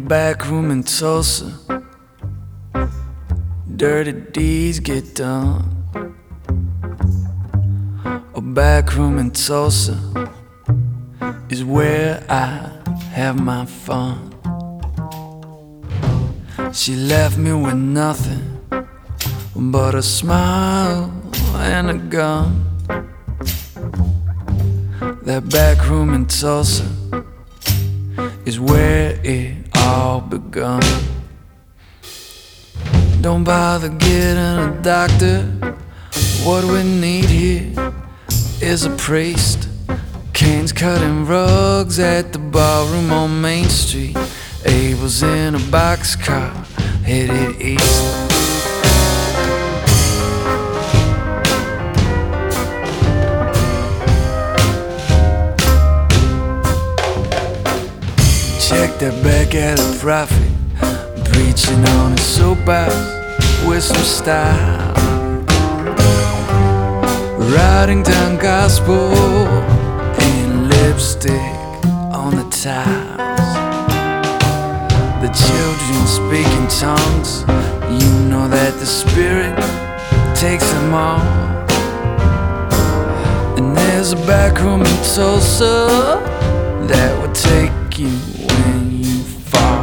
back room in Tulsa, dirty deeds get done. A back room in Tulsa is where I have my fun. She left me with nothing but a smile and a gun. That back room in Tulsa is where it all begun. Don't bother getting a doctor. What we need here is a priest. Cane's cutting rugs at the ballroom on Main Street. Abel's in a boxcar headed east. Check that back alley prophet, preaching on his soapbox with some style, writing down gospel in lipstick on the tiles. The children speak in tongues. You know that the Spirit takes them all. And there's a back room in Tulsa that will take you when you fall.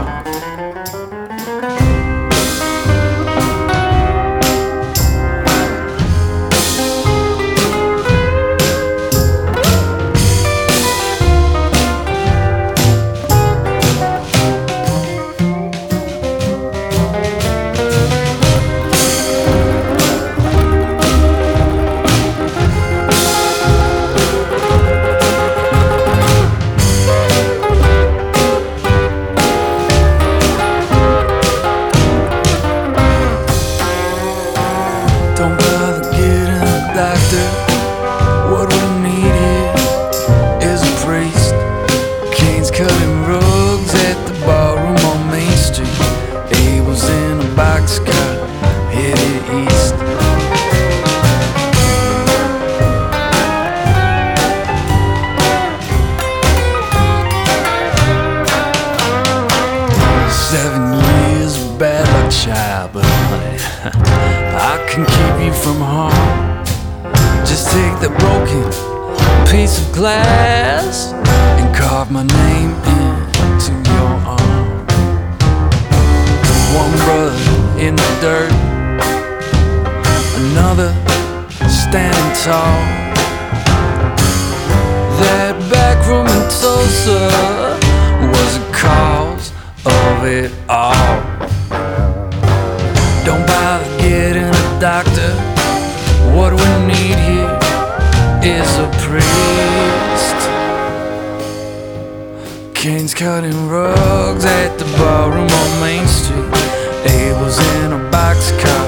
What we need here is a priest. Cane's cutting rugs at the ballroom on Main Street. Abel's in a boxcar headed east. Seven years of bad luck, child, but honey, I can keep you from harm. Just take the broken piece of glass and carve my name into your arm. One brother in the dirt, another standing tall. That back room in Tulsa was the cause of it all. Don't bother getting a doctor. What we need here is a priest. Cane's cutting rugs at the ballroom on Main Street. Abel's in a boxcar